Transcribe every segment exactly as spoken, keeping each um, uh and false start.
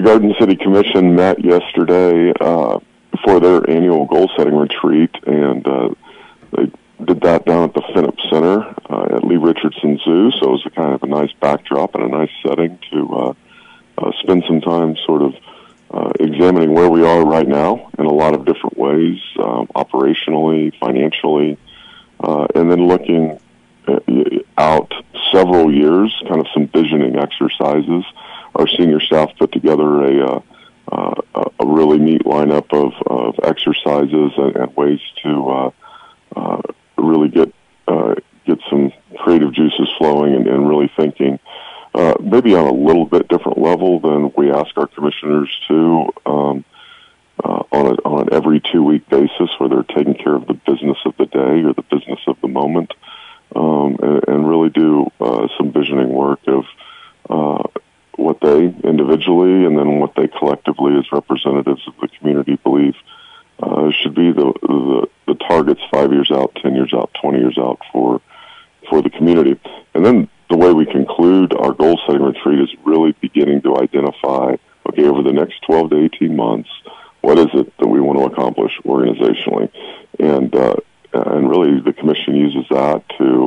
Garden City Commission met yesterday uh, for their annual goal-setting retreat, and uh, they did that down at the Finnip Center uh, at Lee Richardson Zoo, so it was a kind of a nice backdrop and a nice setting to uh, uh, spend some time sort of uh, examining where we are right now in a lot of different ways, um, operationally, financially, uh, and then looking out several years, kind of some visioning exercises. Our senior staff put together a uh, uh, a really neat lineup of, of exercises and, and ways to uh, uh, really get uh, get some creative juices flowing and, and really thinking uh, maybe on a little bit different level than we ask our commissioners to um, uh, on, a, on an every two-week basis, where they're taking care of the business of the day or the business of the moment, um, and, and really do uh, some visioning work of uh, what they individually and then what they collectively as representatives of the community believe uh, should be the, the the targets five years out, ten years out, twenty years out for for the community. And then the way we conclude our goal-setting retreat is really beginning to identify, okay, over the next twelve to eighteen months, what is it that we want to accomplish organizationally? And uh, and really the commission uses that to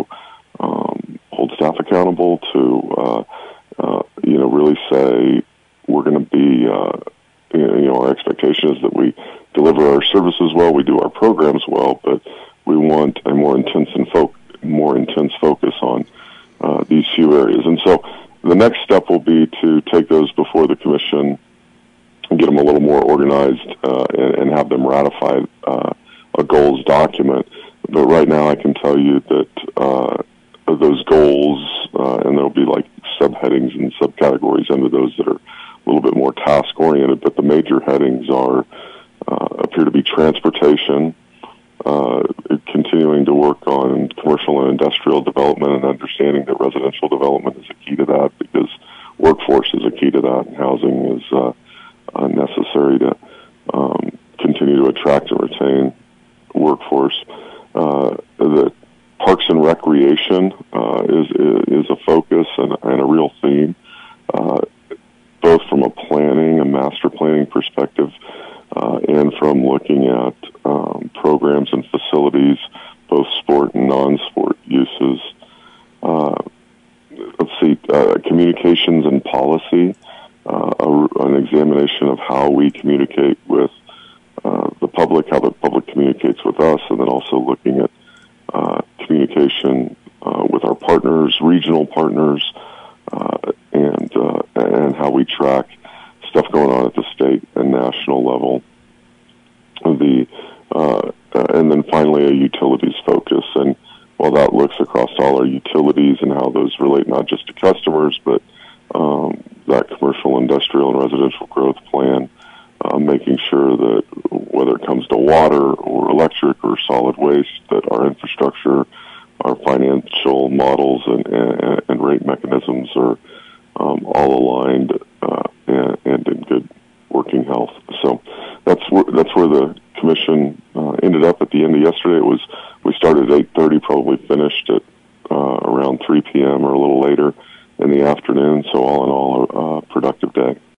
um, hold staff accountable, to uh, uh, you know, really say we're going to be, uh, you know, our expectation is that we deliver our services well, we do our programs well, but we want a more intense and fo- more intense focus on uh, these few areas. And so the next step will be to take those before the commission and get them a little more organized uh, and, and have them ratify uh, a goals document. But right now I can tell you that uh, those goals, uh, and there'll be like subheadings and subcategories under those that are a little bit more task-oriented, but the major headings are uh, appear to be transportation, uh, continuing to work on commercial and industrial development and understanding that residential development is a key to that, because workforce is a key to that, and housing is uh, uh, necessary to um, continue to attract and retain workforce. Uh, the Parks and Recreation uh, is is a focus and, and a real theme, uh, both from a planning, a master planning perspective, uh, and from looking at um, programs and facilities, both sport and non-sport uses. Uh, let's see, uh, communications and policy, uh, a, an examination of how we communicate with uh, the public, how the public communicates with us, and then also looking at uh, communication uh, with our partners, regional partners, uh, and uh, and how we track stuff going on at the state and national level. The uh, and then finally a utilities focus, and while that looks across all our utilities and how those relate not just to customers, but um, that commercial, industrial, and residential growth plan, uh, making sure that whether it comes to water or electric or solid waste, that our infrastructure, our financial models, and, and, and rate mechanisms are um, all aligned uh, and, and in good working health. So that's where, that's where the commission uh, ended up at the end of yesterday. It was we started at eight thirty, probably finished at uh, around three p.m. or a little later in the afternoon. So all in all, a uh, productive day.